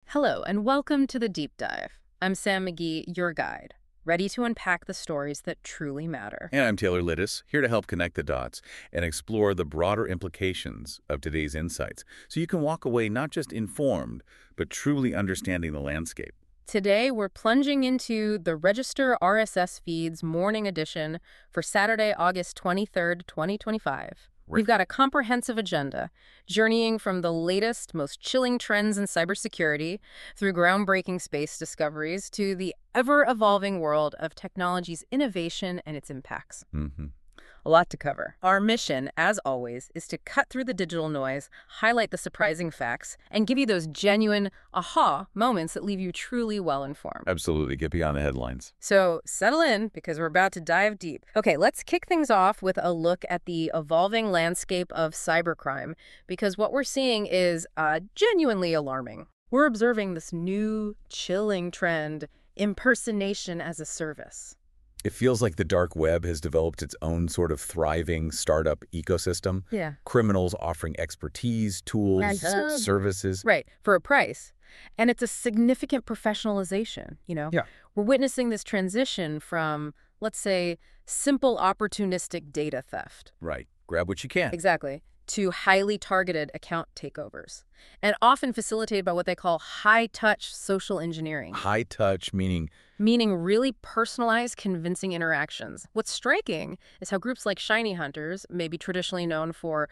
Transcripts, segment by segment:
Hello, and welcome to the Deep Dive. I'm Sam McGee, your guide, ready to unpack the stories that truly matter. And I'm Taylor Littis, here to help connect the dots and explore the broader implications of today's insights so you can walk away not just informed, but truly understanding the landscape. Today, we're plunging into the Register RSS Feeds Morning Edition for Saturday, August 23rd, 2025. We've got a comprehensive agenda, journeying from the latest, most chilling trends in cybersecurity through groundbreaking space discoveries to the ever-evolving world of technology's innovation and its impacts. A lot to cover. Our mission, as always, is to cut through the digital noise, highlight the surprising facts, and give you those genuine aha moments that leave you truly well-informed. Absolutely. Get beyond the headlines. So settle in, because we're about to dive deep. Okay, let's kick things off with a look at the evolving landscape of cybercrime, because what we're seeing is genuinely alarming. We're observing this new, chilling trend, impersonation as a service. It feels like the dark web has developed its own sort of thriving startup ecosystem. Yeah. Criminals offering expertise, tools, services. Right, for a price. And it's a significant professionalization, Yeah. We're witnessing this transition from, let's say, simple opportunistic data theft. Right. Grab what you can. Exactly. To highly targeted account takeovers. And often facilitated by what they call high-touch social engineering. High touch, meaning Meaning really personalized, convincing interactions. What's striking is how groups like Shiny Hunters, maybe traditionally known for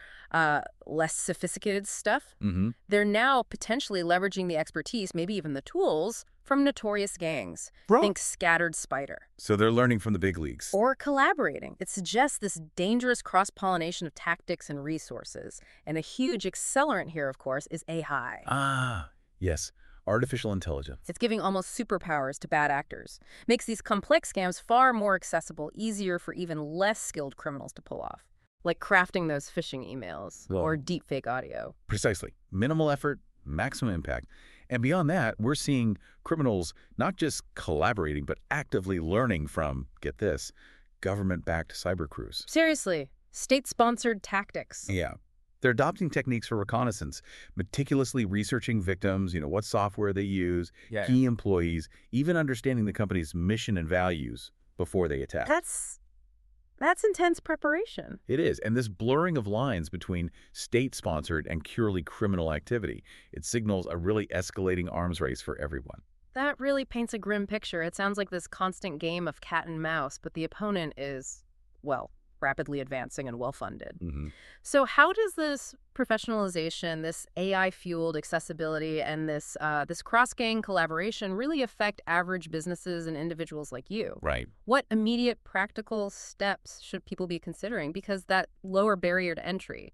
less sophisticated stuff, they're now potentially leveraging the expertise, maybe even the tools, from notorious gangs. Think Scattered Spider. So they're learning from the big leagues. Or collaborating. It suggests this dangerous cross-pollination of tactics and resources. And a huge accelerant here, of course, is AI. Ah, yes. Artificial intelligence. It's giving almost superpowers to bad actors. Makes these complex scams far more accessible, easier for even less skilled criminals to pull off. Like crafting those phishing emails or deepfake audio. Precisely. Minimal effort, maximum impact. And beyond that, we're seeing criminals not just collaborating, but actively learning from, get this, government-backed cyber crews. Seriously, state-sponsored tactics. Yeah. They're adopting techniques for reconnaissance, meticulously researching victims, what software they use, key employees, even understanding the company's mission and values before they attack. That's intense preparation. It is. And this blurring of lines between state-sponsored and purely criminal activity, it signals a really escalating arms race for everyone. That really paints a grim picture. It sounds like this constant game of cat and mouse, but the opponent is, well, rapidly advancing and well-funded. So how does this professionalization, this AI-fueled accessibility, and this cross-gang collaboration really affect average businesses and individuals like you? Right. What immediate practical steps should people be considering? Because that lower barrier to entry,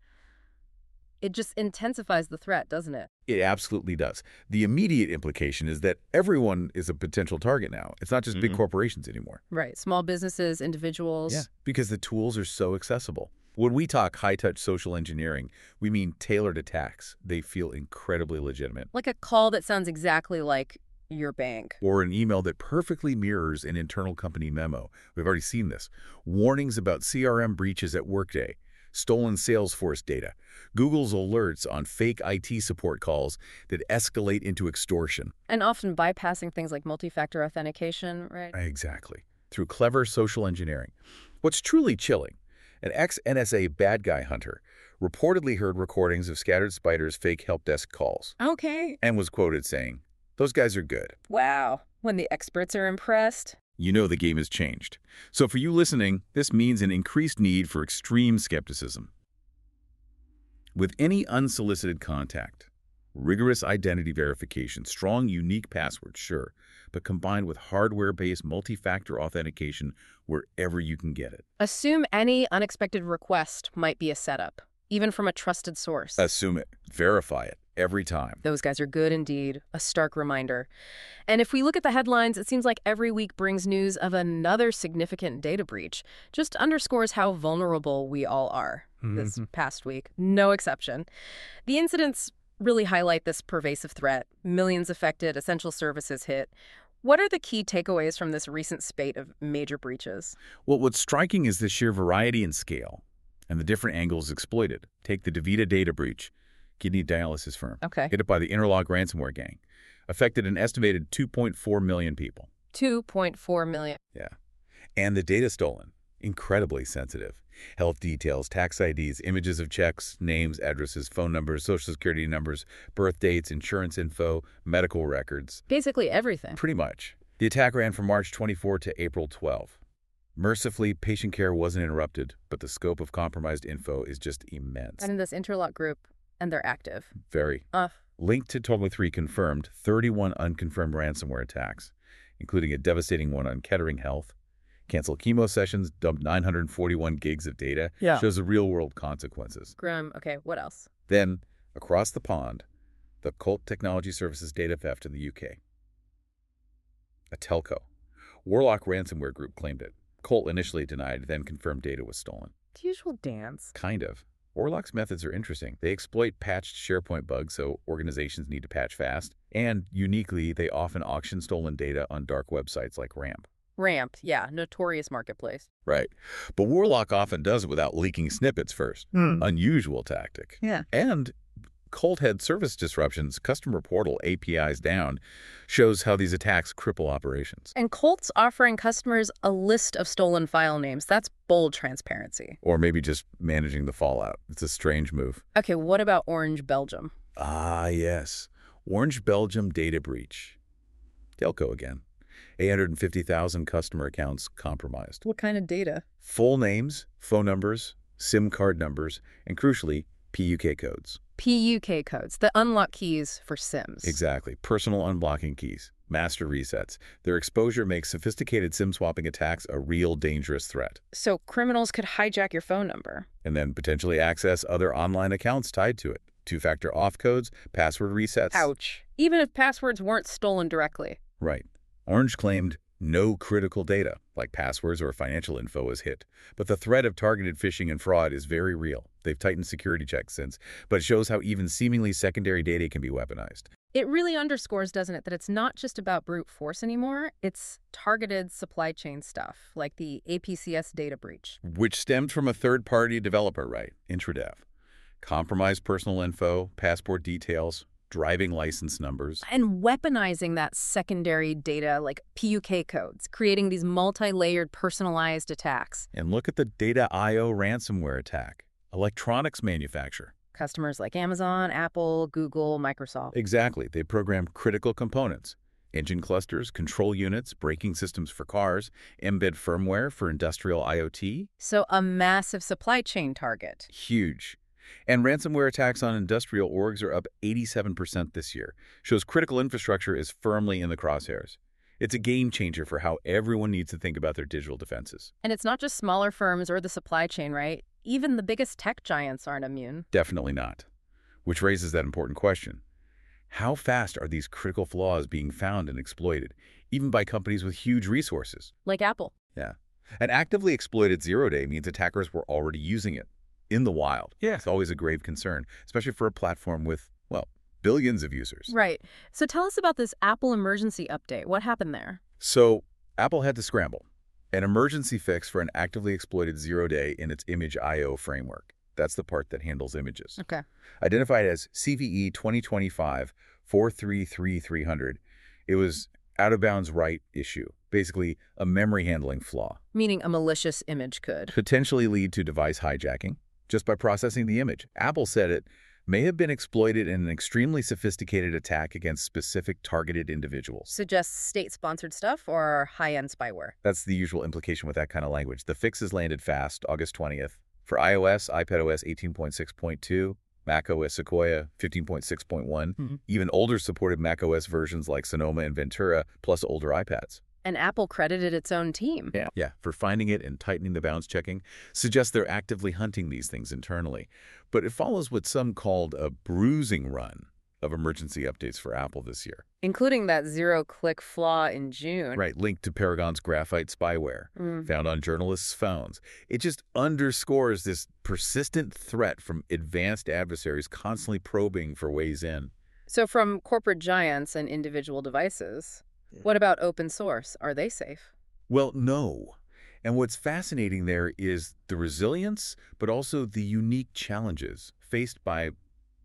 it just intensifies the threat, doesn't it? It absolutely does. The immediate implication is that everyone is a potential target now. It's not just big corporations anymore. Right. Small businesses, individuals. Yeah, because the tools are so accessible. When we talk high-touch social engineering, we mean tailored attacks. They feel incredibly legitimate. Like a call that sounds exactly like your bank. Or an email that perfectly mirrors an internal company memo. We've already seen this. Warnings about CRM breaches at Workday. Stolen Salesforce data, Google's alerts on fake IT support calls that escalate into extortion. And often bypassing things like multi-factor authentication, right? Exactly. Through clever social engineering. What's truly chilling, an ex-NSA bad guy hunter reportedly heard recordings of Scattered Spider's fake help desk calls. Okay. And was quoted saying, "Those guys are good." Wow. When the experts are impressed. You know the game has changed. So for you listening, this means an increased need for extreme skepticism. With any unsolicited contact, rigorous identity verification, strong unique passwords, sure, but combined with hardware-based multi-factor authentication wherever you can get it. Assume any unexpected request might be a setup, even from a trusted source. Assume it. Verify it. Every time. Those guys are good indeed, a stark reminder. And if we look at the headlines, it seems like every week brings news of another significant data breach. Just underscores how vulnerable we all are this past week. No exception. The incidents really highlight this pervasive threat. Millions affected, essential services hit. What are the key takeaways from this recent spate of major breaches? Well, what's striking is the sheer variety and scale and the different angles exploited. Take the DaVita data breach. Kidney dialysis firm. Okay. Hit it by the Interlog ransomware gang. affected an estimated 2.4 million people. 2.4 million. Yeah. And the data stolen, incredibly sensitive. Health details, tax IDs, images of checks, names, addresses, phone numbers, social security numbers, birth dates, insurance info, medical records. Basically everything. Pretty much. The attack ran from March 24 to April 12. Mercifully, patient care wasn't interrupted, but the scope of compromised info is just immense. And in this interlock group, and they're active. Very. Linked to Totally3 confirmed 31 unconfirmed ransomware attacks, including a devastating one on Kettering Health. Canceled chemo sessions, dumped 941 gigs of data. Yeah. Shows the real-world consequences. Grim. Okay, what else? Then, across the pond, the Colt Technology Services data theft in the UK. A telco. Warlock Ransomware Group claimed it. Colt initially denied, then confirmed data was stolen. The usual dance. Kind of. Warlock's methods are interesting. They exploit patched SharePoint bugs, so organizations need to patch fast. And, uniquely, they often auction stolen data on dark websites like Ramp. Ramp, yeah, notorious marketplace. Right. But Warlock often does it without leaking snippets first. Unusual tactic. Yeah. And Colt had service disruptions, customer portal APIs down, shows how these attacks cripple operations. And Colt's offering customers a list of stolen file names. That's bold transparency. Or maybe just managing the fallout. It's a strange move. Okay, what about Orange Belgium? Ah, yes. Orange Belgium data breach. Telco again. 850,000 customer accounts compromised. What kind of data? Full names, phone numbers, SIM card numbers, and crucially, PUK codes. PUK codes, the unlock keys for SIMs. Exactly. Personal unblocking keys. Master resets. Their exposure makes sophisticated SIM swapping attacks a real dangerous threat. So criminals could hijack your phone number. And then potentially access other online accounts tied to it. Two-factor auth codes, password resets. Ouch. Even if passwords weren't stolen directly. Right. Orange claimed no critical data, like passwords or financial info, was hit. But the threat of targeted phishing and fraud is very real. They've tightened security checks since, but it shows how even seemingly secondary data can be weaponized. It really underscores, doesn't it, that it's not just about brute force anymore. It's targeted supply chain stuff, like the APCS data breach. Which stemmed from a third-party developer, right? Intradev. Compromised personal info, passport details, driving license numbers. And weaponizing that secondary data like PUK codes, creating these multi-layered personalized attacks. And look at the Data.io ransomware attack. Electronics manufacturer. Customers like Amazon, Apple, Google, Microsoft. Exactly. They program critical components. Engine clusters, control units, braking systems for cars, embed firmware for industrial IoT. So a massive supply chain target. Huge. And ransomware attacks on industrial orgs are up 87% this year. Shows critical infrastructure is firmly in the crosshairs. It's a game changer for how everyone needs to think about their digital defenses. And it's not just smaller firms or the supply chain, right? Even the biggest tech giants aren't immune. Definitely not. Which raises that important question. How fast are these critical flaws being found and exploited, even by companies with huge resources? Like Apple. Yeah. An actively exploited zero-day means attackers were already using it in the wild. Yeah. It's always a grave concern, especially for a platform with, well, billions of users. Right. So tell us about this Apple emergency update. What happened there? So Apple had to scramble. An emergency fix for an actively exploited zero-day in its Image.io framework. That's the part that handles images. Okay. Identified as CVE 2025-433300, it was out-of-bounds write issue, basically a memory handling flaw. Meaning a malicious image could Potentially lead to device hijacking just by processing the image. Apple said it may have been exploited in an extremely sophisticated attack against specific targeted individuals. suggests state-sponsored stuff or high-end spyware. That's the usual implication with that kind of language. The fixes landed fast, August 20th. For iOS, iPadOS 18.6.2, macOS Sequoia 15.6.1, even older supported macOS versions like Sonoma and Ventura, plus older iPads. And Apple credited its own team. Yeah, for finding it and tightening the bounds checking, suggests they're actively hunting these things internally. But it follows what some called a bruising run of emergency updates for Apple this year. Including that zero-click flaw in June. Right, linked to Paragon's graphite spyware, found on journalists' phones. It just underscores this persistent threat from advanced adversaries constantly probing for ways in. So from corporate giants and individual devices, what about open source? Are they safe? Well, no. And what's fascinating there is the resilience, but also the unique challenges faced by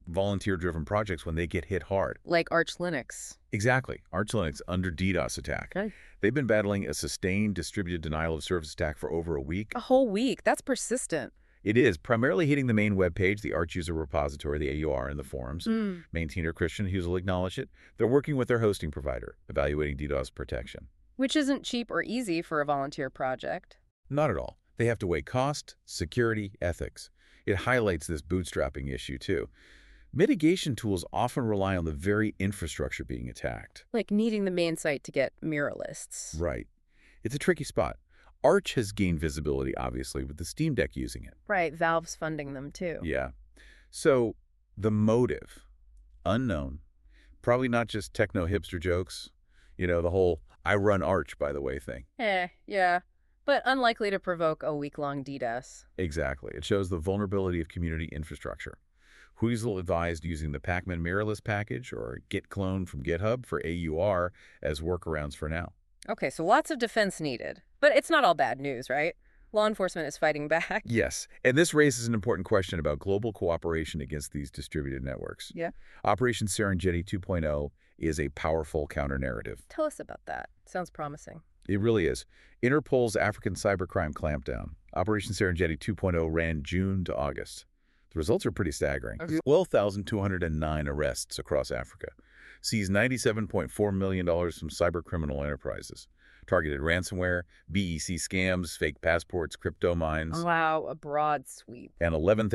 volunteer-driven projects when they get hit hard. Like Arch Linux. Exactly. Arch Linux under DDoS attack. Okay. They've been battling a sustained distributed denial of service attack for over a week. A whole week. That's persistent. It is primarily hitting the main web page, the Arch user repository, the AUR, and the forums. Maintainer Christian Hughes will acknowledge it. They're working with their hosting provider, evaluating DDoS protection. Which isn't cheap or easy for a volunteer project. Not at all. They have to weigh cost, security, ethics. It highlights this bootstrapping issue, too. Mitigation tools often rely on the very infrastructure being attacked. Like needing the main site to get mirror lists. Right. It's a tricky spot. Arch has gained visibility, obviously, with the Steam Deck using it. Right, Valve's funding them too. Yeah. So, the motive, unknown. Probably not just techno-hipster jokes. You know, the whole, I run Arch, by the way, thing. Yeah. But unlikely to provoke a week-long DDoS. Exactly. It shows the vulnerability of community infrastructure. Huizel advised using the Pacman mirrorless package or Git clone from GitHub for AUR as workarounds for now. Okay, so lots of defense needed. But it's not all bad news, right? Law enforcement is fighting back. Yes, and this raises an important question about global cooperation against these distributed networks. Yeah. Operation Serengeti 2.0 is a powerful counter-narrative. Tell us about that. Sounds promising. It really is. Interpol's African cybercrime clampdown, Operation Serengeti 2.0, ran June to August. The results are pretty staggering. 12,209 arrests across Africa. Seized $97.4 million from cybercriminal enterprises. Targeted ransomware, BEC scams, fake passports, crypto mines. Wow, a broad sweep. And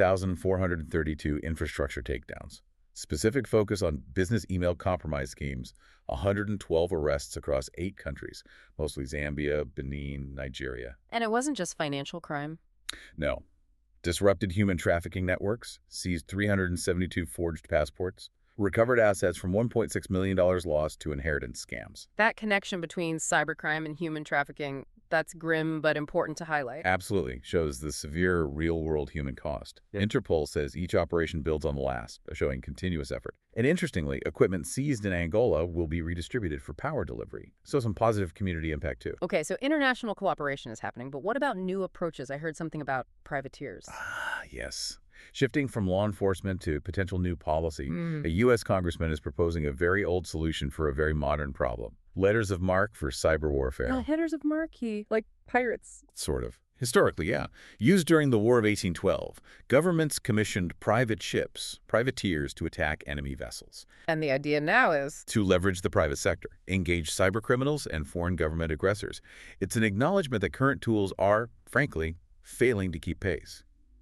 11,432 infrastructure takedowns. Specific focus on business email compromise schemes, 112 arrests across 8 countries, mostly Zambia, Benin, Nigeria. And it wasn't just financial crime. No. Disrupted human trafficking networks, seized 372 forged passports, recovered assets from $1.6 million lost to inheritance scams. That connection between cybercrime and human trafficking, that's grim but important to highlight. Absolutely. Shows the severe real-world human cost. Interpol says each operation builds on the last, showing continuous effort. And interestingly, equipment seized in Angola will be redistributed for power delivery. So some positive community impact, too. Okay, so international cooperation is happening, but what about new approaches? I heard something about privateers. Yes. Shifting from law enforcement to potential new policy, a U.S. congressman is proposing a very old solution for a very modern problem. Letters of marque for cyber warfare. Headers of marque, like pirates. Sort of. Historically, yeah. Used during the War of 1812, governments commissioned private ships, privateers, to attack enemy vessels. And the idea now is to leverage the private sector, engage cybercriminals and foreign government aggressors. It's an acknowledgement that current tools are, frankly, failing to keep pace.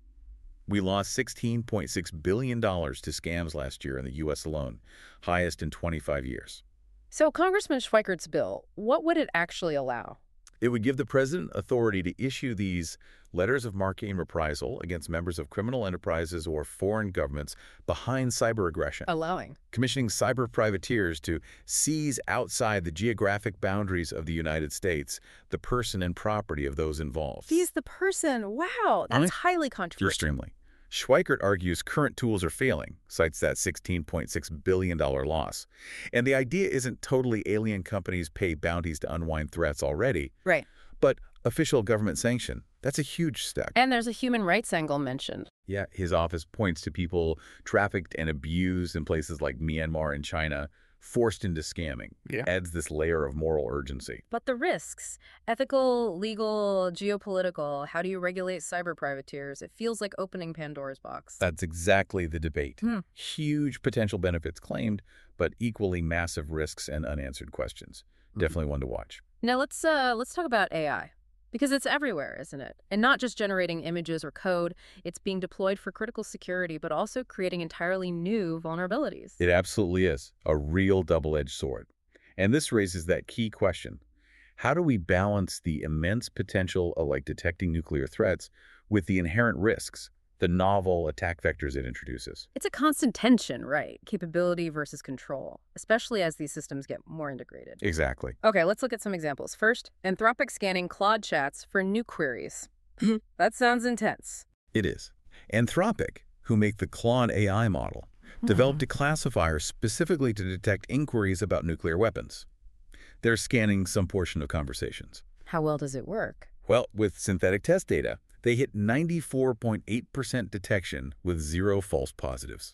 We lost $16.6 billion to scams last year in the U.S. alone, highest in 25 years. So Congressman Schweikert's bill, what would it actually allow? It would give the president authority to issue these letters of marque and reprisal against members of criminal enterprises or foreign governments behind cyber aggression. Allowing. Commissioning cyber privateers to seize outside the geographic boundaries of the United States the person and property of those involved. Seize the person. Wow, that's highly controversial. Extremely. Schweikert argues current tools are failing, cites that $16.6 billion loss. And the idea isn't totally alien companies pay bounties to unwind threats already. Right. But official government sanction, that's a huge step. And there's a human rights angle mentioned. Yeah, his office points to people trafficked and abused in places like Myanmar and China, forced into scamming. Yeah. Adds this layer of moral urgency. But the risks, ethical, legal, geopolitical, how do you regulate cyber privateers? It feels like opening Pandora's box. That's exactly the debate. Huge potential benefits claimed, but equally massive risks and unanswered questions. Definitely one to watch. Now let's talk about AI. Because it's everywhere, isn't it? And not just generating images or code, it's being deployed for critical security, but also creating entirely new vulnerabilities. It absolutely is. A real double-edged sword. And this raises that key question. How do we balance the immense potential of detecting nuclear threats with the inherent risks, the novel attack vectors it introduces? It's a constant tension, right? Capability versus control, especially as these systems get more integrated. Exactly. Okay, let's look at some examples. First, Anthropic scanning Claude chats for new queries. That sounds intense. It is. Anthropic, who make the Claude AI model, developed a classifier specifically to detect inquiries about nuclear weapons. They're scanning some portion of conversations. How well does it work? Well, with synthetic test data, they hit 94.8% detection with 0 false positives.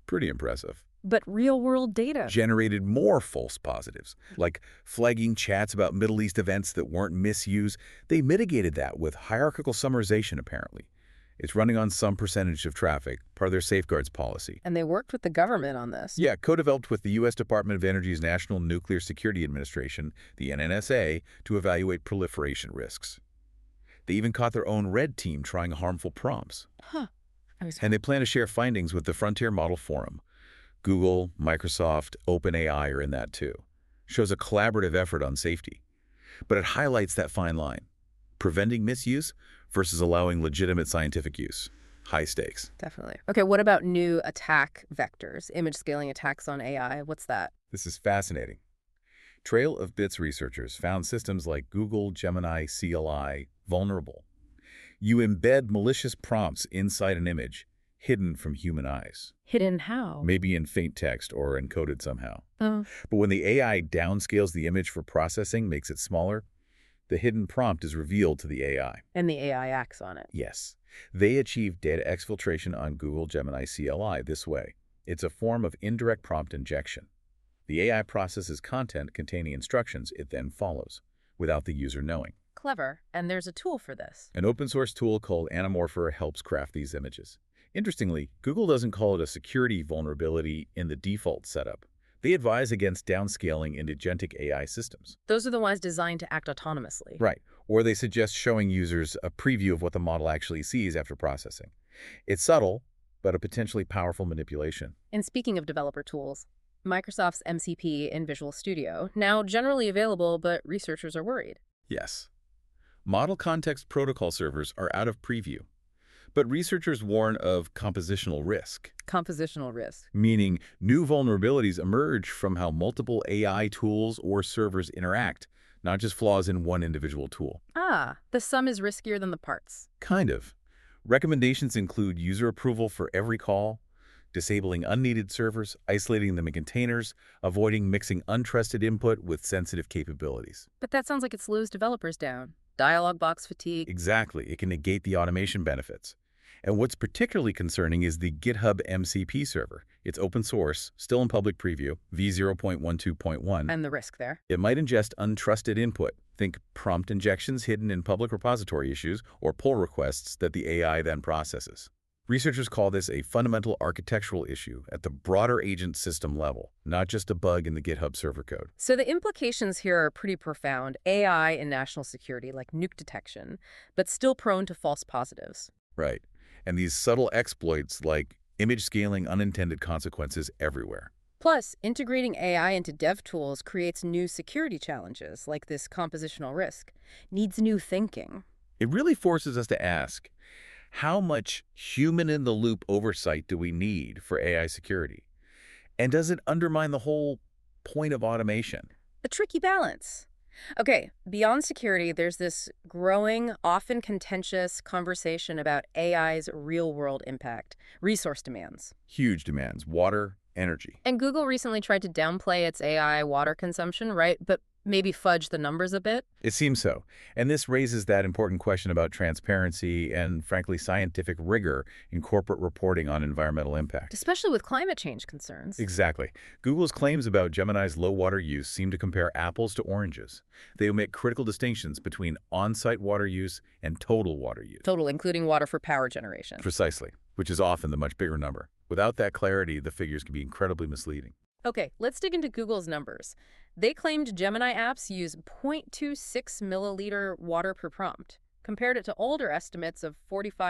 Pretty impressive. But real-world data. Generated more false positives, like flagging chats about Middle East events that weren't misused. They mitigated that with hierarchical summarization, apparently. It's running on some percentage of traffic, part of their safeguards policy. And they worked with the government on this. Yeah, co-developed with the U.S. Department of Energy's National Nuclear Security Administration, the NNSA, to evaluate proliferation risks. They even caught their own red team trying harmful prompts. Huh. And they plan to share findings with the Frontier Model Forum. Google, Microsoft, OpenAI are in that too. Shows a collaborative effort on safety. But it highlights that fine line. Preventing misuse versus allowing legitimate scientific use. High stakes. Definitely. Okay, what about new attack vectors, image scaling attacks on AI? What's that? This is fascinating. Trail of Bits researchers found systems like Google Gemini CLI vulnerable. You embed malicious prompts inside an image, hidden from human eyes. Hidden how? Maybe in faint text or encoded somehow. Oh. But when the AI downscales the image for processing, makes it smaller, the hidden prompt is revealed to the AI. And the AI acts on it. Yes. They achieve data exfiltration on Google Gemini CLI this way. It's a form of indirect prompt injection. The AI processes content containing instructions it then follows, without the user knowing. Clever. And there's a tool for this. An open-source tool called Anamorpher helps craft these images. Interestingly, Google doesn't call it a security vulnerability in the default setup. They advise against downscaling into agentic AI systems. Those are the ones designed to act autonomously. Right. Or they suggest showing users a preview of what the model actually sees after processing. It's subtle, but a potentially powerful manipulation. And speaking of developer tools, Microsoft's MCP in Visual Studio, now generally available, but researchers are worried. Yes. Model Context Protocol servers are out of preview. But researchers warn of compositional risk. Compositional risk. Meaning new vulnerabilities emerge from how multiple AI tools or servers interact, not just flaws in one individual tool. Ah, the sum is riskier than the parts. Kind of. Recommendations include user approval for every call, disabling unneeded servers, isolating them in containers, avoiding mixing untrusted input with sensitive capabilities. But that sounds like it slows developers down. Dialog box fatigue. Exactly. It can negate the automation benefits. And what's particularly concerning is the GitHub MCP server. It's open source, still in public preview, v0.12.1. And the risk there? It might ingest untrusted input. Think prompt injections hidden in public repository issues or pull requests that the AI then processes. Researchers call this a fundamental architectural issue at the broader agent system level, not just a bug in the GitHub server code. So the implications here are pretty profound. AI in national security, like nuke detection, but still prone to false positives. Right. And these subtle exploits like image scaling unintended consequences everywhere. Plus, integrating AI into dev tools creates new security challenges, like this compositional risk. Needs new thinking. It really forces us to ask, how much human-in-the-loop oversight do we need for AI security? And does it undermine the whole point of automation? A tricky balance. Okay, beyond security, there's this growing, often contentious conversation about AI's real-world impact, resource demands. Huge demands, water, energy. And Google recently tried to downplay its AI water consumption, right? But maybe fudge the numbers a bit? It seems so. And this raises that important question about transparency and, frankly, scientific rigor in corporate reporting on environmental impact. Especially with climate change concerns. Exactly. Google's claims about Gemini's low water use seem to compare apples to oranges. They omit critical distinctions between on-site water use and total water use. Total, including water for power generation. Precisely, which is often the much bigger number. Without that clarity, the figures can be incredibly misleading. Okay, let's dig into Google's numbers. They claimed Gemini apps use 0.26 milliliter water per prompt. Compared it to older estimates of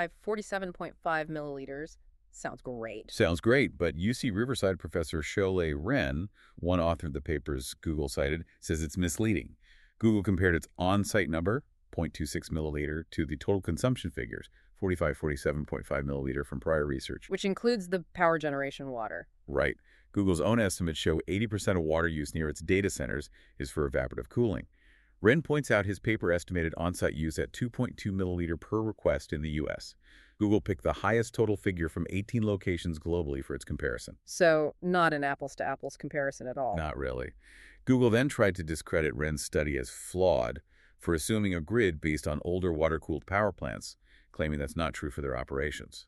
47.5 milliliters. Sounds great. Sounds great, but UC Riverside professor Sholei Ren, one author of the papers Google cited, says it's misleading. Google compared its on-site number, 0.26 milliliter, to the total consumption figures, 47.5 milliliter from prior research. Which includes the power generation water. Right. Google's own estimates show 80% of water use near its data centers is for evaporative cooling. Ren points out his paper estimated on-site use at 2.2 milliliter per request in the U.S. Google picked the highest total figure from 18 locations globally for its comparison. So not an apples-to-apples comparison at all. Not really. Google then tried to discredit Ren's study as flawed for assuming a grid based on older water-cooled power plants, claiming that's not true for their operations.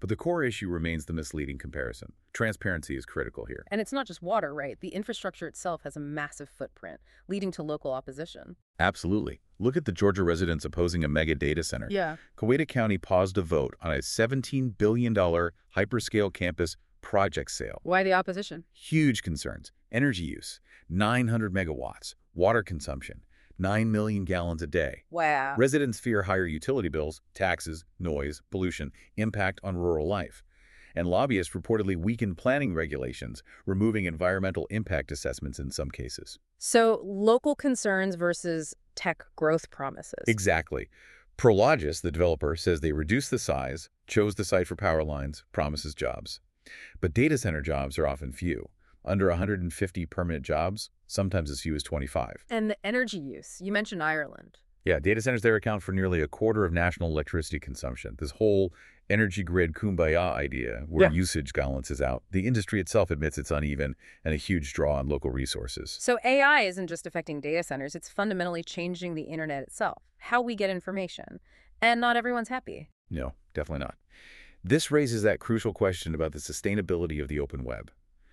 But the core issue remains the misleading comparison. Transparency is critical here. And it's not just water, right? The infrastructure itself has a massive footprint, leading to local opposition. Absolutely. Look at the Georgia residents opposing a mega data center. Yeah. Coweta County paused a vote on a $17 billion hyperscale campus project sale. Why the opposition? Huge concerns. Energy use, 900 megawatts. Water consumption, 9 million gallons a day. Wow. Residents fear higher utility bills, taxes, noise, pollution, impact on rural life. And lobbyists reportedly weakened planning regulations, removing environmental impact assessments in some cases. So local concerns versus tech growth promises. Exactly. Prologis, the developer, says they reduced the size, chose the site for power lines, promises jobs. But data center jobs are often few. Under 150 permanent jobs, sometimes as few as 25. And the energy use. You mentioned Ireland. Yeah, data centers there account for nearly a quarter of national electricity consumption. This whole energy grid kumbaya idea, where usage balances out, the industry itself admits it's uneven and a huge draw on local resources. So AI isn't just affecting data centers, it's fundamentally changing the internet itself, how we get information. And not everyone's happy. No, definitely not. This raises that crucial question about the sustainability of the open web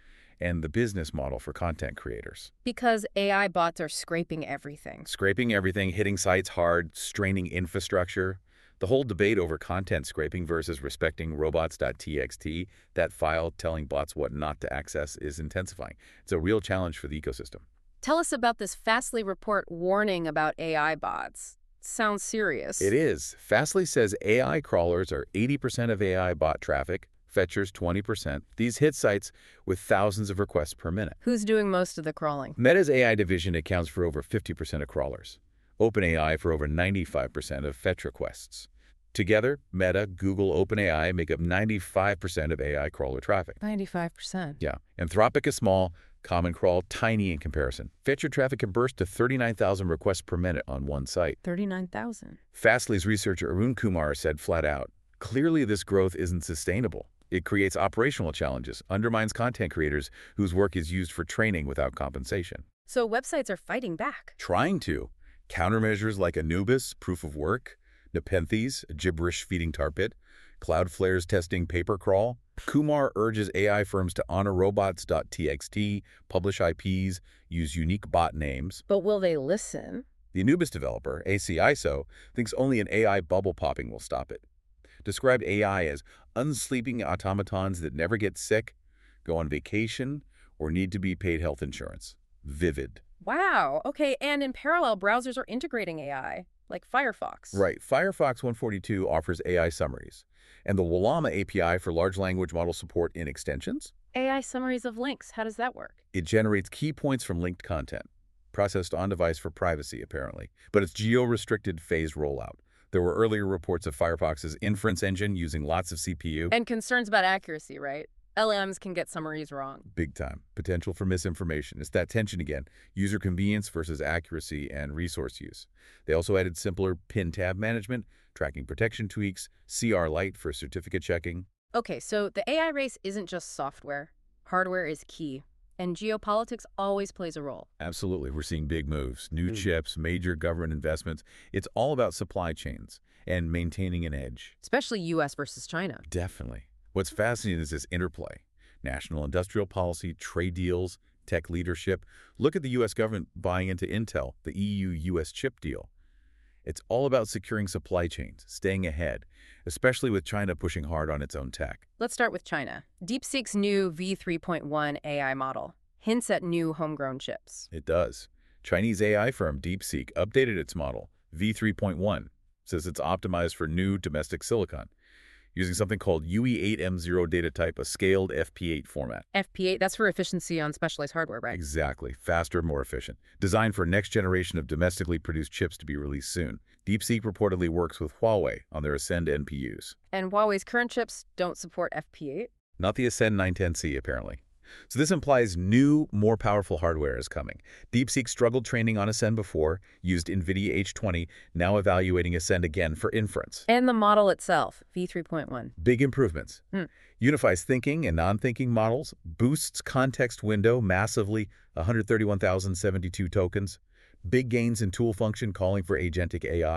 and the business model for content creators. Because AI bots are scraping everything. Scraping everything, hitting sites hard, straining infrastructure. The whole debate over content scraping versus respecting robots.txt, that file telling bots what not to access, is intensifying. It's a real challenge for the ecosystem. Tell us about this Fastly report warning about AI bots. Sounds serious. It is. Fastly says AI crawlers are 80% of AI bot traffic, fetchers 20%. These hit sites with thousands of requests per minute. Who's doing most of the crawling? Meta's AI division accounts for over 50% of crawlers. OpenAI for over 95% of fetch requests. Together, Meta, Google, OpenAI make up 95% of AI crawler traffic. 95%. Yeah. Anthropic is small, Common Crawl tiny in comparison. Fetcher traffic can burst to 39,000 requests per minute on one site. 39,000. Fastly's researcher Arun Kumar said flat out, clearly this growth isn't sustainable. It creates operational challenges, undermines content creators whose work is used for training without compensation. So websites are fighting back. Trying to. Countermeasures like Anubis, proof of work, Nepenthes, a gibberish-feeding tar pit, Cloudflare's testing papercrawl. Kumar urges AI firms to honor robots.txt, publish IPs, use unique bot names. But will they listen? The Anubis developer, ACISO, thinks only an AI bubble popping will stop it. Described AI as unsleeping automatons that never get sick, go on vacation, or need to be paid health insurance. Vivid. Wow. Okay, and in parallel, browsers are integrating AI, like Firefox. Right. Firefox 142 offers AI summaries, and the Walama API for large language model support in extensions. AI summaries of links, how does that work? It generates key points from linked content, processed on-device for privacy, apparently, but it's geo-restricted phased rollout. There were earlier reports of Firefox's inference engine using lots of CPU. And concerns about accuracy, right? LLMs can get summaries wrong. Big time. Potential for misinformation. It's that tension again. User convenience versus accuracy and resource use. They also added simpler pin tab management, tracking protection tweaks, CR Lite for certificate checking. Okay, so the AI race isn't just software. Hardware is key. And geopolitics always plays a role. Absolutely. We're seeing big moves, new chips, major government investments. It's all about supply chains and maintaining an edge. Especially U.S. versus China. Definitely. What's fascinating is this interplay. National industrial policy, trade deals, tech leadership. Look at the U.S. government buying into Intel, the EU-U.S. chip deal. It's all about securing supply chains, staying ahead, especially with China pushing hard on its own tech. Let's start with China. DeepSeek's new V3.1 AI model hints at new homegrown chips. It does. Chinese AI firm DeepSeek updated its model, V3.1, says it's optimized for new domestic silicon, using something called UE8M0 data type, a scaled FP8 format. FP8, that's for efficiency on specialized hardware, right? Exactly. Faster, more efficient. Designed for next generation of domestically produced chips to be released soon. DeepSeek reportedly works with Huawei on their Ascend NPUs. And Huawei's current chips don't support FP8? Not the Ascend 910C, apparently. So this implies new, more powerful hardware is coming. DeepSeek struggled training on Ascend before, used NVIDIA H20, now evaluating Ascend again for inference. And the model itself, V3.1. Big improvements. Unifies thinking and non-thinking models, boosts context window massively, 131,072 tokens. Big gains in tool function calling for agentic AI,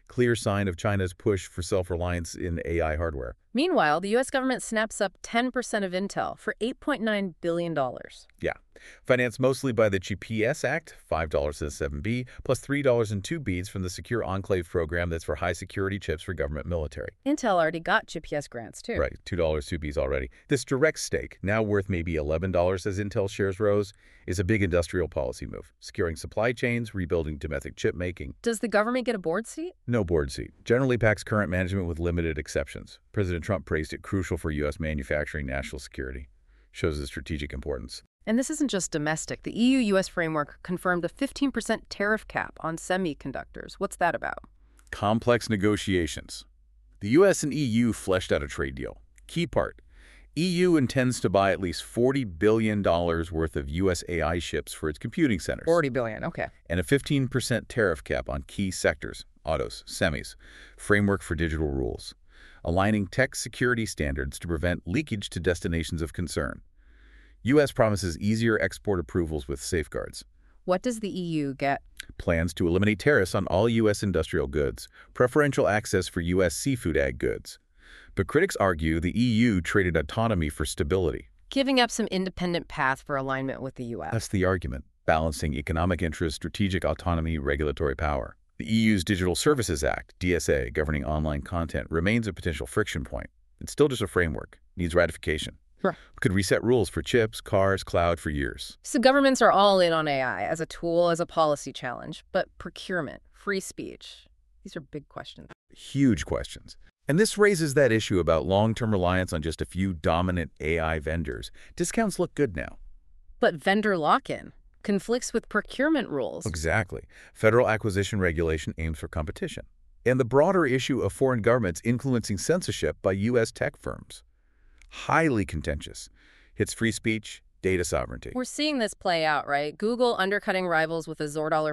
clear sign of China's push for self-reliance in AI hardware. Meanwhile, the U.S. government snaps up 10% of Intel for $8.9 billion. Yeah. Financed mostly by the GPS Act, $5.07B, plus $3.02 from the Secure Enclave program that's for high-security chips for government military. Intel already got GPS grants, too. Right, $2.02Bs already. This direct stake, now worth maybe $11 as Intel shares rose, is a big industrial policy move, securing supply chains, rebuilding domestic chip making. Does the government get a board seat? No board seat. Generally packs current management with limited exceptions. President Trump praised it crucial for U.S. manufacturing national security. Shows the strategic importance. And this isn't just domestic. The EU-US framework confirmed a 15% tariff cap on semiconductors. What's that about? Complex negotiations. The U.S. and EU fleshed out a trade deal. Key part. EU intends to buy at least $40 billion worth of U.S. AI chips for its computing centers. $40 billion, okay. And a 15% tariff cap on key sectors, autos, semis, framework for digital rules, aligning tech security standards to prevent leakage to destinations of concern. U.S. promises easier export approvals with safeguards. What does the EU get? Plans to eliminate tariffs on all U.S. industrial goods, preferential access for U.S. seafood ag goods. But critics argue the EU traded autonomy for stability. Giving up some independent path for alignment with the U.S. That's the argument, balancing economic interests, strategic autonomy, regulatory power. The EU's Digital Services Act, DSA, governing online content, remains a potential friction point. It's still just a framework, needs ratification. Sure. Could reset rules for chips, cars, cloud for years. So governments are all in on AI as a tool, as a policy challenge. But procurement, free speech, these are big questions. Huge questions. And this raises that issue about long-term reliance on just a few dominant AI vendors. Discounts look good now. But vendor lock-in conflicts with procurement rules. Exactly. Federal acquisition regulation aims for competition. And the broader issue of foreign governments influencing censorship by U.S. tech firms. Highly contentious. Hits free speech, data sovereignty. We're seeing this play out, right? Google undercutting rivals with a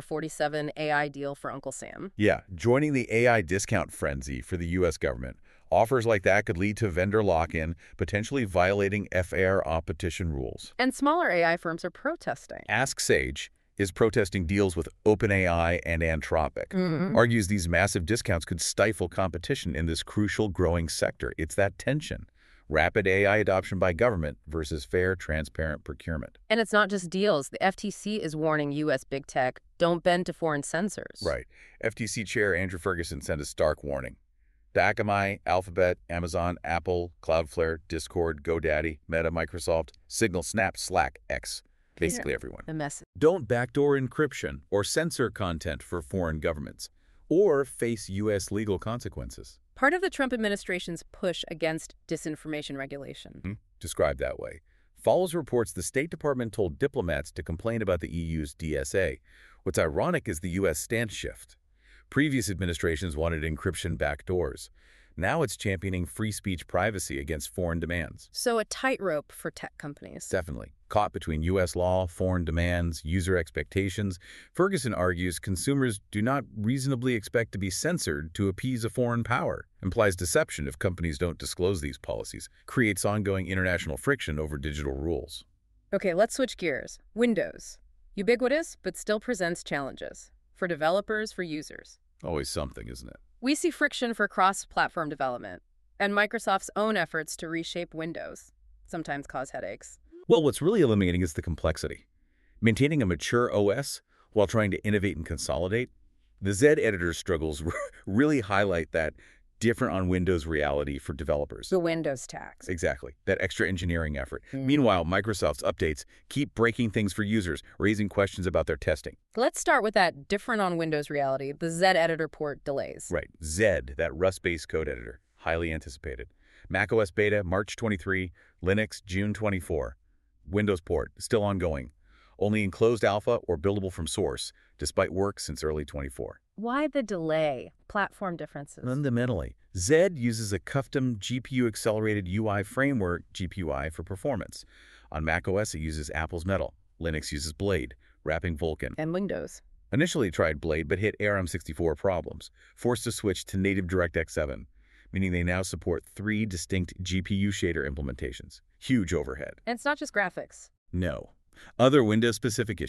$47 AI deal for Uncle Sam. Yeah, joining the AI discount frenzy for the U.S. government. Offers like that could lead to vendor lock-in, potentially violating FAR competition rules. And smaller AI firms are protesting. Ask Sage is protesting deals with OpenAI and Anthropic. Argues these massive discounts could stifle competition in this crucial growing sector. It's that tension. Rapid AI adoption by government versus fair, transparent procurement. And it's not just deals. The FTC is warning U.S. big tech, don't bend to foreign censors. Right. FTC Chair Andrew Ferguson sent a stark warning. The Akamai, Alphabet, Amazon, Apple, Cloudflare, Discord, GoDaddy, Meta, Microsoft, Signal, Snap, Slack, X. Basically everyone. The message. Don't backdoor encryption or censor content for foreign governments, or face U.S. legal consequences. Part of the Trump administration's push against disinformation regulation. Described that way. Follows reports the State Department told diplomats to complain about the EU's DSA. What's ironic is the U.S. stance shift. Previous administrations wanted encryption backdoors. Now it's championing free speech privacy against foreign demands. So a tightrope for tech companies. Definitely. Caught between U.S. law, foreign demands, user expectations, Ferguson argues consumers do not reasonably expect to be censored to appease a foreign power. Implies deception if companies don't disclose these policies. Creates ongoing international friction over digital rules. Okay, let's switch gears. Windows. Ubiquitous, but still presents challenges. For developers, for users. Always something, isn't it? We see friction for cross-platform development, and Microsoft's own efforts to reshape Windows sometimes cause headaches. Well, what's really eliminating is the complexity. Maintaining a mature OS while trying to innovate and consolidate. The Z-editor struggles really highlight that different on Windows reality for developers. The Windows tax. Exactly. That extra engineering effort. Meanwhile, Microsoft's updates keep breaking things for users, raising questions about their testing. Let's start with that different on Windows reality, the Z-editor port delays. Right. Zed, that Rust-based code editor. Highly anticipated. macOS beta, March 23. Linux, June 24. Windows port, still ongoing. Only in closed alpha or buildable from source, despite work since early 24. Why the delay? Platform differences. Fundamentally, Zed uses a custom GPU-accelerated UI framework, GPUI, for performance. On macOS, it uses Apple's Metal. Linux uses Blade, wrapping Vulkan. And Windows. Initially tried Blade, but hit ARM64 problems, forced to switch to native DirectX 7, meaning they now support 3 distinct GPU shader implementations. Huge overhead. And it's not just graphics. No. Other Windows-specific issues.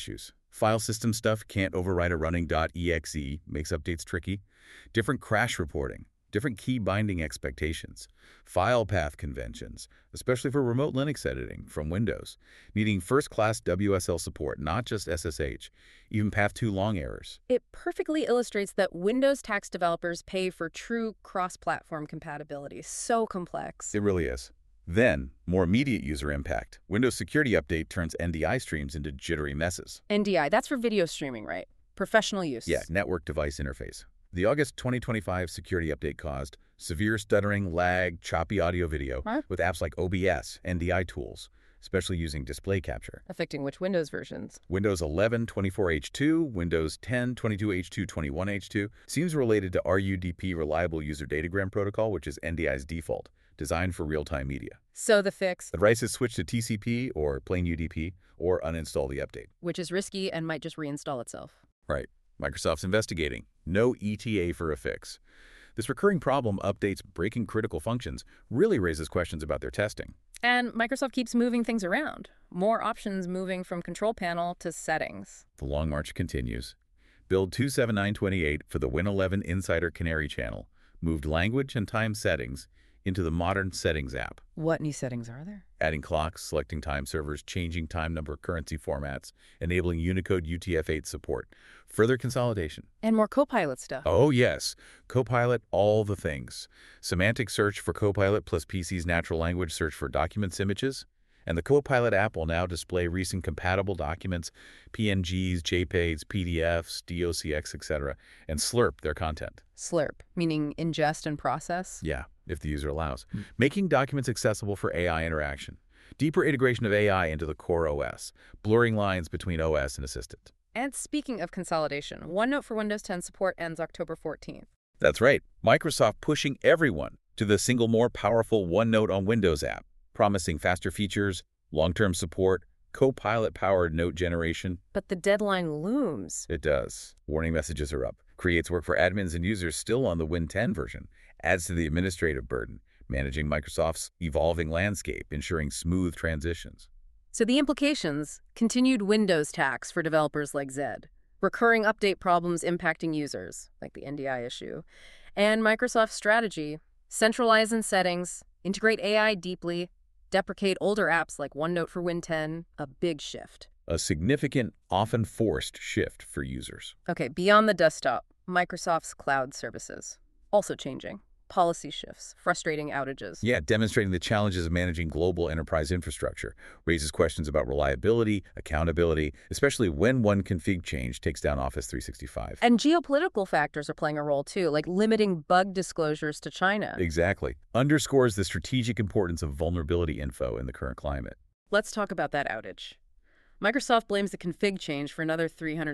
File system stuff can't override a running .exe, makes updates tricky. Different crash reporting, different key binding expectations, file path conventions, especially for remote Linux editing from Windows, needing first-class WSL support, not just SSH, even path-too-long errors. It perfectly illustrates that Windows tax developers pay for true cross-platform compatibility. So complex. It really is. Then, more immediate user impact. Windows Security Update turns NDI streams into jittery messes. NDI, that's for video streaming, right? Professional use. Yeah, network device interface. The August 2025 security update caused severe stuttering, lag, choppy audio-video with apps like OBS, NDI tools, especially using display capture. Affecting which Windows versions? Windows 11 24H2, Windows 10 22H2, 21H2 seems related to RUDP Reliable User Datagram Protocol, which is NDI's default, designed for real-time media. So the fix? Advice is switch to TCP or plain UDP or uninstall the update. Which is risky and might just reinstall itself. Right. Microsoft's investigating. No ETA for a fix. This recurring problem, updates breaking critical functions, really raises questions about their testing. And Microsoft keeps moving things around. More options moving from control panel to settings. The long march continues. Build 27928 for the Win11 Insider Canary channel moved language and time settings into the modern Settings app. What new settings are there? Adding clocks, selecting time servers, changing time number currency formats, enabling Unicode UTF-8 support. Further consolidation. And more Copilot stuff. Oh, yes. Copilot, all the things. Semantic search for Copilot plus PC's natural language search for documents images. And the Copilot app will now display recent compatible documents, PNGs, JPEGs, PDFs, DOCX, etc., and slurp their content. Slurp, meaning ingest and process? Yeah, if the user allows. Making documents accessible for AI interaction. Deeper integration of AI into the core OS. Blurring lines between OS and Assistant. And speaking of consolidation, OneNote for Windows 10 support ends October 14th. That's right. Microsoft pushing everyone to the single more powerful OneNote on Windows app, promising faster features, long-term support, Copilot-powered note generation. But the deadline looms. It does. Warning messages are up. Creates work for admins and users still on the Win 10 version. Adds to the administrative burden, managing Microsoft's evolving landscape, ensuring smooth transitions. So the implications, continued Windows tax for developers like Zed, recurring update problems impacting users, like the NDI issue, and Microsoft's strategy, centralize in settings, integrate AI deeply, deprecate older apps like OneNote for Win 10, a big shift. A significant, often forced shift for users. Okay, beyond the desktop, Microsoft's cloud services, also changing. Policy shifts, frustrating outages. Yeah, demonstrating the challenges of managing global enterprise infrastructure, raises questions about reliability, accountability, especially when one config change takes down Office 365. And geopolitical factors are playing a role too, like limiting bug disclosures to China. Exactly. Underscores the strategic importance of vulnerability info in the current climate. Let's talk about that outage. Microsoft blames the config change for another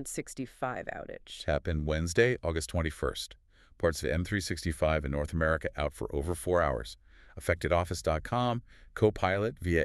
365 outage. Happened Wednesday, August 21st. Parts of M365 in North America out for over 4 hours. Affected Office.com, Copilot via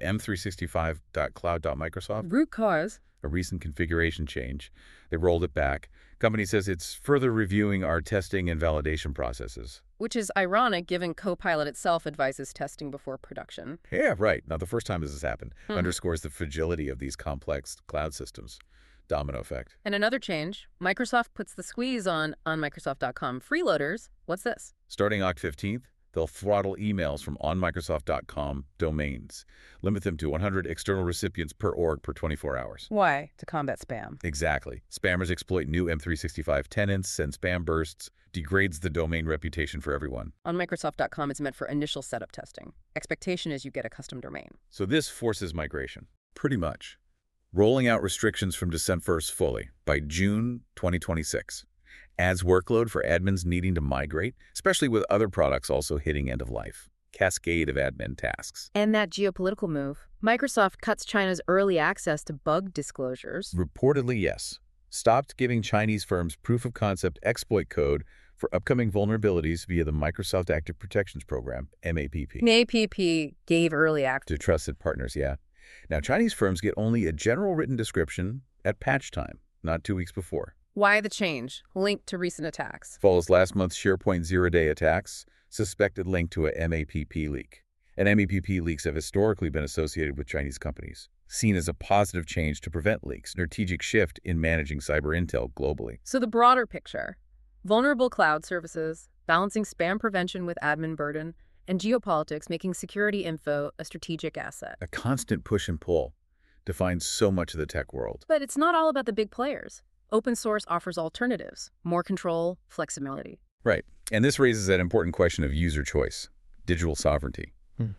m365.cloud.microsoft. Root cause? A recent configuration change. They rolled it back. Company says it's further reviewing our testing and validation processes. Which is ironic given Copilot itself advises testing before production. Yeah, right. Not the first time this has happened. Underscores the fragility of these complex cloud systems. Domino effect. And another change, Microsoft puts the squeeze on Microsoft.com freeloaders. What's this? Starting Oct 15th, they'll throttle emails from onmicrosoft.com domains. Limit them to 100 external recipients per org per 24 hours. Why? To combat spam. Exactly. Spammers exploit new M365 tenants, send spam bursts, degrades the domain reputation for everyone. OnMicrosoft.com is meant for initial setup testing. Expectation is you get a custom domain. So this forces migration. Pretty much. Rolling out restrictions from December 1st fully by June 2026. Adds workload for admins needing to migrate, especially with other products also hitting end of life. Cascade of admin tasks. And that geopolitical move. Microsoft cuts China's early access to bug disclosures. Reportedly, yes. Stopped giving Chinese firms proof-of-concept exploit code for upcoming vulnerabilities via the Microsoft Active Protections Program, MAPP. MAPP gave early access to trusted partners, yeah. Now, Chinese firms get only a general written description at patch time, not 2 weeks before. Why the change? Linked to recent attacks. Follows last month's SharePoint zero-day attacks, suspected link to a MAPP leak. And MEPP leaks have historically been associated with Chinese companies, seen as a positive change to prevent leaks, a strategic shift in managing cyber intel globally. So the broader picture: vulnerable cloud services, balancing spam prevention with admin burden, and geopolitics making security info a strategic asset. A constant push and pull defines so much of the tech world. But it's not all about the big players. Open source offers alternatives, more control, flexibility. Right. And this raises that important question of user choice, digital sovereignty.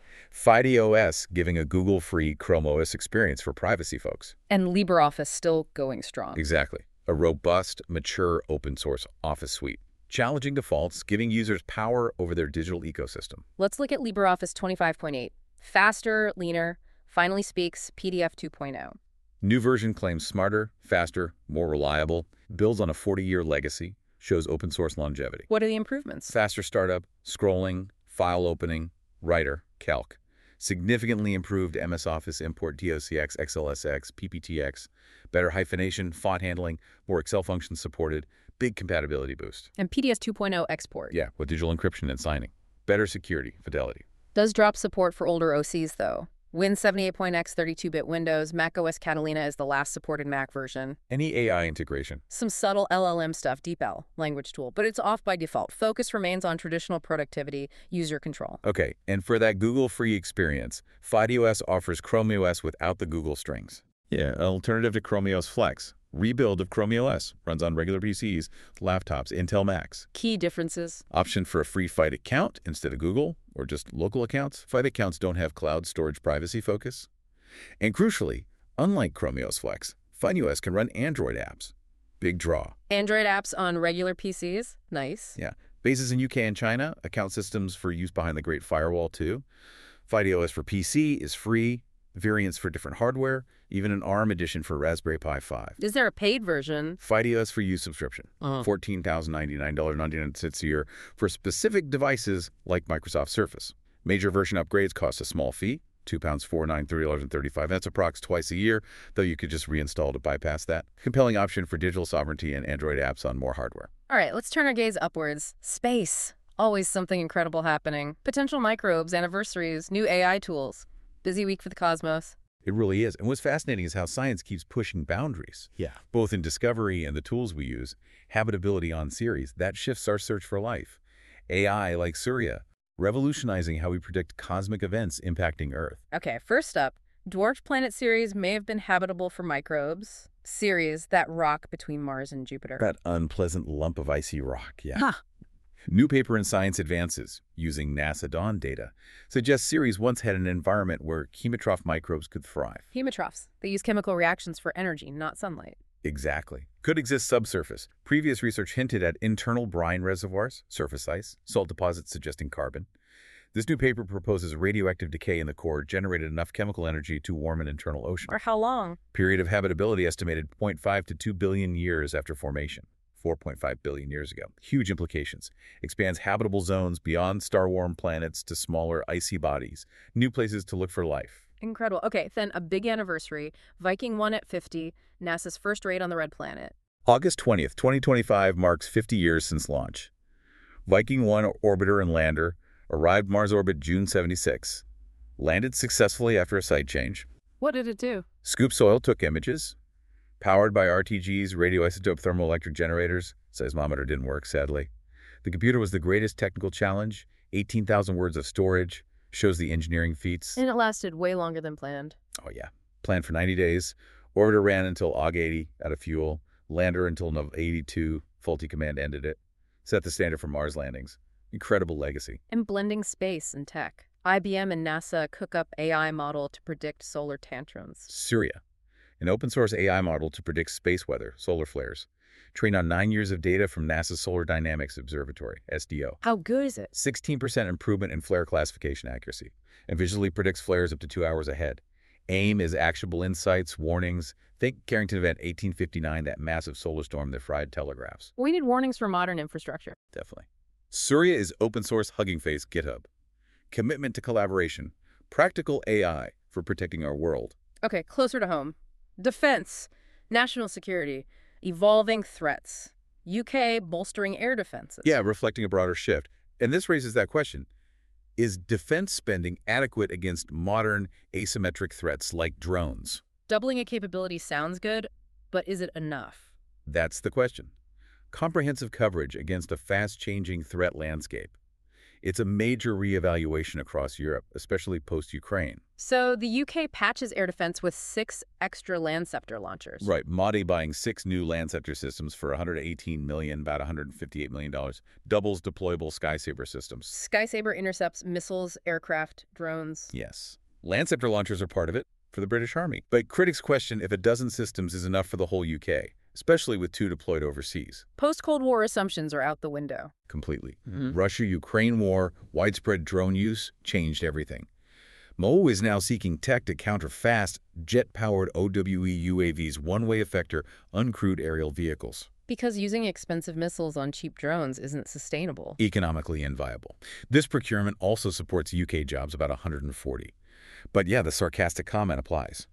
FidoOS giving a Google-free Chrome OS experience for privacy folks. And LibreOffice still going strong. Exactly. A robust, mature open-source Office suite. Challenging defaults, giving users power over their digital ecosystem. Let's look at LibreOffice 25.8. Faster, leaner, finally speaks PDF 2.0. New version claims smarter, faster, more reliable, builds on a 40-year legacy, shows open-source longevity. What are the improvements? Faster startup, scrolling, file opening, writer, calc. Significantly improved MS Office import DOCX, XLSX, PPTX, better hyphenation, font handling, more Excel functions supported, big compatibility boost. And PDF 2.0 export. Yeah, with digital encryption and signing. Better security, fidelity. Does drop support for older OCs, though. Win78.x 32-bit Windows, macOS Catalina is the last supported Mac version. Any AI integration. Some subtle LLM stuff, DeepL, language tool, but it's off by default. Focus remains on traditional productivity, user control. Okay, and for that Google-free experience, FidoOS offers Chrome OS without the Google strings. Yeah, an alternative to Chrome OS Flex. Rebuild of Chrome OS. Runs on regular PCs, laptops, Intel Macs. Key differences. Option for a free FIDO account instead of Google, or just local accounts. FIDO accounts don't have cloud storage privacy focus. And crucially, unlike Chrome OS Flex, FidoOS can run Android apps. Big draw. Android apps on regular PCs? Nice. Yeah. Bases in UK and China, account systems for use behind the Great Firewall too. FidoOS for PC is free, variants for different hardware, even an ARM edition for Raspberry Pi 5. Is there a paid version? FidoOS for You subscription, $14,099.99 a year for specific devices like Microsoft Surface. Major version upgrades cost a small fee, £2.49, $3.35 approx twice a year, though you could just reinstall to bypass that. Compelling option for digital sovereignty and Android apps on more hardware. All right, let's turn our gaze upwards. Space. Always something incredible happening. Potential microbes, anniversaries, new AI tools. Busy week for the cosmos. It really is. And what's fascinating is how science keeps pushing boundaries. Yeah. Both in discovery and the tools we use. Habitability on Ceres, that shifts our search for life. AI, like Surya, revolutionizing how we predict cosmic events impacting Earth. Okay, first up, dwarf planet Ceres may have been habitable for microbes. Ceres, that rock between Mars and Jupiter. That unpleasant lump of icy rock, yeah. Huh. New paper in Science Advances, using NASA Dawn data, suggests Ceres once had an environment where chemotroph microbes could thrive. Hemotrophs. They use chemical reactions for energy, not sunlight. Exactly. Could exist subsurface. Previous research hinted at internal brine reservoirs, surface ice, salt deposits suggesting carbon. This new paper proposes radioactive decay in the core generated enough chemical energy to warm an internal ocean. Or how long? Period of habitability estimated 0.5 to 2 billion years after formation. 4.5 billion years ago. Huge implications. Expands habitable zones beyond star-warm planets to smaller, icy bodies. New places to look for life. Incredible. Okay, then a big anniversary. Viking 1 at 50, NASA's first raid on the Red Planet. August 20th, 2025 marks 50 years since launch. Viking 1 orbiter and lander arrived Mars orbit June 76. Landed successfully after a site change. What did it do? Scooped soil, took images. Powered by RTGs, radioisotope thermoelectric generators. Seismometer didn't work, sadly. The computer was the greatest technical challenge. 18,000 words of storage. Shows the engineering feats. And it lasted way longer than planned. Oh, yeah. Planned for 90 days. Orbiter ran until Aug 80 out of fuel. Lander until Nov 82. Faulty command ended it. Set the standard for Mars landings. Incredible legacy. And blending space and tech. IBM and NASA cook up AI model to predict solar tantrums. Surya, an open-source AI model to predict space weather, solar flares, trained on 9 years of data from NASA's Solar Dynamics Observatory, SDO. How good is it? 16% improvement in flare classification accuracy, and visually predicts flares up to 2 hours ahead. AIM is actionable insights, warnings. Think Carrington Event 1859, that massive solar storm that fried telegraphs. We need warnings for modern infrastructure. Definitely. Surya is open-source Hugging Face GitHub. Commitment to collaboration. Practical AI for protecting our world. Okay, closer to home. Defense, national security, evolving threats. UK bolstering air defenses. Yeah, reflecting a broader shift. And this raises that question. Is defense spending adequate against modern asymmetric threats like drones? Doubling a capability sounds good, but is it enough? That's the question. Comprehensive coverage against a fast-changing threat landscape. It's a major reevaluation across Europe, especially post-Ukraine. So the UK patches air defense with 6 extra Landscepter launchers. Right, Modi buying 6 new Landscepter systems for $118 million, about $158 million, doubles deployable Skysaber systems. Skysaber intercepts missiles, aircraft, drones. Yes. Landscepter launchers are part of it for the British Army. But critics question if a dozen systems is enough for the whole UK, especially with 2 deployed overseas. Post-Cold War assumptions are out the window. Completely. Russia-Ukraine war, widespread drone use changed everything. MOU is now seeking tech to counter fast, jet-powered OWE UAVs, one-way effector, uncrewed aerial vehicles. Because using expensive missiles on cheap drones isn't sustainable. Economically inviable. This procurement also supports UK jobs, about 140. But yeah, the sarcastic comment applies.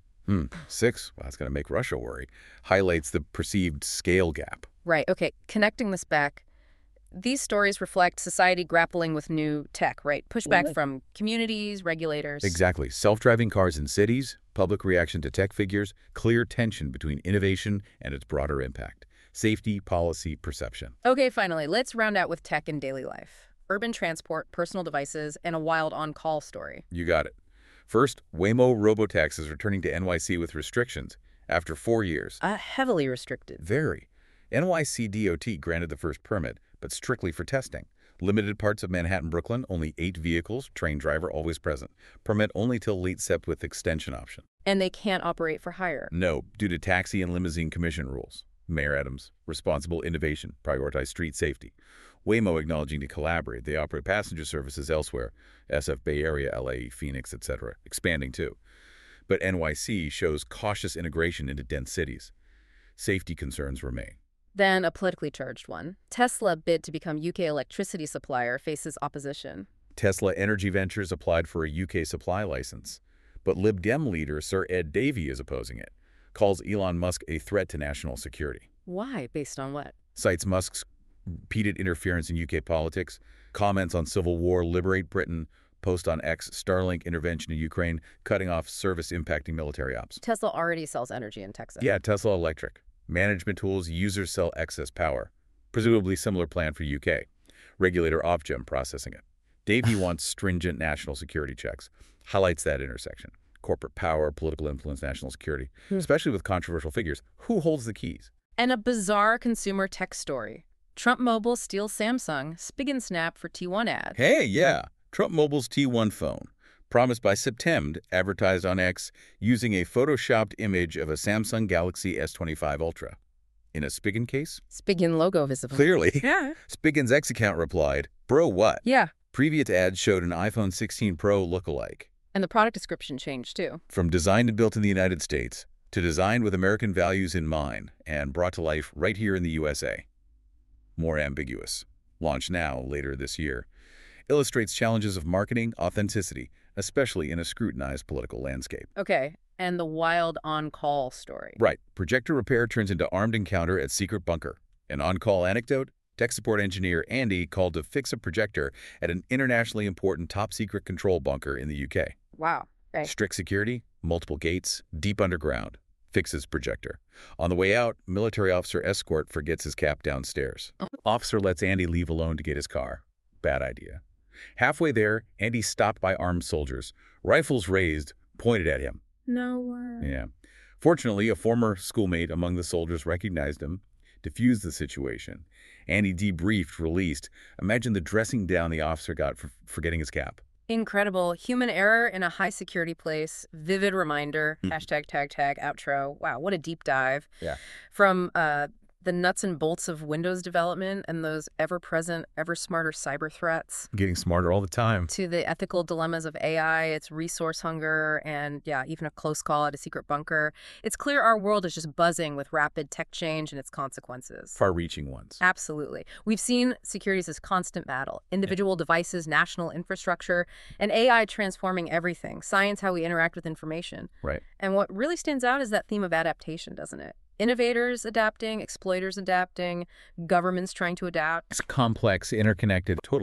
6, well, that's going to make Russia worry, highlights the perceived scale gap. Right, okay, connecting this back, these stories reflect society grappling with new tech, right? Pushback from communities, regulators. Exactly. Self-driving cars in cities, public reaction to tech figures, clear tension between innovation and its broader impact. Safety, policy, perception. Okay, finally, let's round out with tech in daily life. Urban transport, personal devices, and a wild on-call story. You got it. First, Waymo Robotaxi is returning to NYC with restrictions after 4 years. Heavily restricted. Very. NYC DOT granted the first permit, but strictly for testing. Limited parts of Manhattan, Brooklyn, only 8 vehicles, trained driver always present. Permit only till late Sept with extension option. And they can't operate for hire. No, due to taxi and limousine commission rules. Mayor Adams, responsible innovation, prioritize street safety. Waymo acknowledging to collaborate. They operate passenger services elsewhere, SF Bay Area, LA, Phoenix, etc., expanding too. But NYC shows cautious integration into dense cities. Safety concerns remain. Then a politically charged one. Tesla bid to become UK electricity supplier faces opposition. Tesla Energy Ventures applied for a UK supply license. But Lib Dem leader Sir Ed Davey is opposing it. Calls Elon Musk a threat to national security. Why? Based on what? Cites Musk's repeated interference in UK politics, comments on civil war, liberate Britain, post on X, Starlink intervention in Ukraine, cutting off service impacting military ops. Tesla already sells energy in Texas. Yeah, Tesla Electric. Management tools, users sell excess power. Presumably similar plan for UK. Regulator Ofgem processing it. Davey wants stringent national security checks. Highlights that intersection. Corporate power, political influence, national security. Especially with controversial figures. Who holds the keys? And a bizarre consumer tech story. Trump Mobile steals Samsung, Spig and Snap for T1 ad. Hey, yeah. Trump Mobile's T1 phone. Promised by September, advertised on X, using a photoshopped image of a Samsung Galaxy S25 Ultra. In a Spigen case? Spigen logo visible. Clearly. Yeah. Spigen's X account replied, "Bro, what?" Yeah. Previous ads showed an iPhone 16 Pro lookalike. And the product description changed, too. From designed and built in the United States to designed with American values in mind and brought to life right here in the USA. More ambiguous. Launch now, later this year. Illustrates challenges of marketing authenticity, especially in a scrutinized political landscape. Okay, and the wild on-call story. Right. Projector repair turns into armed encounter at secret bunker. An on-call anecdote? Tech support engineer Andy called to fix a projector at an internationally important top-secret control bunker in the UK. Wow. Okay. Strict security, multiple gates, deep underground. Fixes projector. On the way out, military officer escort forgets his cap downstairs. Officer lets Andy leave alone to get his car. Bad idea. Halfway there, Andy stopped by armed soldiers. Rifles raised, pointed at him. No way. Yeah. Fortunately, a former schoolmate among the soldiers recognized him, diffused the situation. Andy debriefed, released. Imagine the dressing down the officer got for forgetting his cap. Incredible. Human error in a high-security place. Vivid reminder. Hashtag, tag, outro. Wow, what a deep dive. Yeah. From the nuts and bolts of Windows development and those ever-present, ever-smarter cyber threats. Getting smarter all the time. To the ethical dilemmas of AI, its resource hunger, and, yeah, even a close call at a secret bunker. It's clear our world is just buzzing with rapid tech change and its consequences. Far-reaching ones. Absolutely. We've seen security as this constant battle. Individual devices, national infrastructure, and AI transforming everything. Science, how we interact with information. Right. And what really stands out is that theme of adaptation, doesn't it? Innovators adapting, exploiters adapting, governments trying to adapt. It's complex, interconnected. Totally.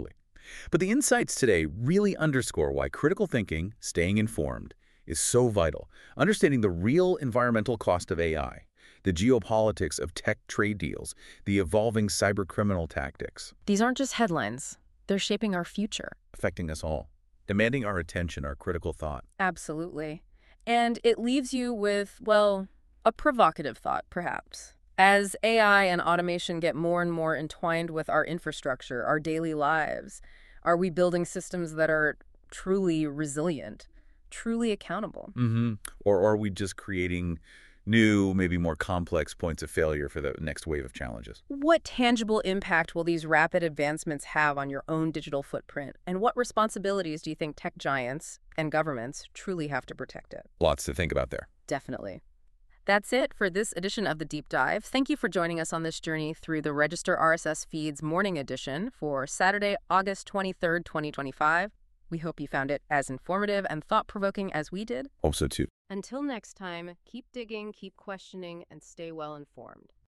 But the insights today really underscore why critical thinking, staying informed, is so vital. Understanding the real environmental cost of AI, the geopolitics of tech trade deals, the evolving cybercriminal tactics. These aren't just headlines. They're shaping our future. Affecting us all, demanding our attention, our critical thought. Absolutely. And it leaves you with, well, a provocative thought, perhaps. As AI and automation get more and more entwined with our infrastructure, our daily lives, are we building systems that are truly resilient, truly accountable? Or are we just creating new, maybe more complex points of failure for the next wave of challenges? What tangible impact will these rapid advancements have on your own digital footprint? And what responsibilities do you think tech giants and governments truly have to protect it? Lots to think about there. Definitely. That's it for this edition of The Deep Dive. Thank you for joining us on this journey through the Register RSS Feeds Morning Edition for Saturday, August 23rd, 2025. We hope you found it as informative and thought-provoking as we did. Hope so too. Until next time, keep digging, keep questioning, and stay well informed.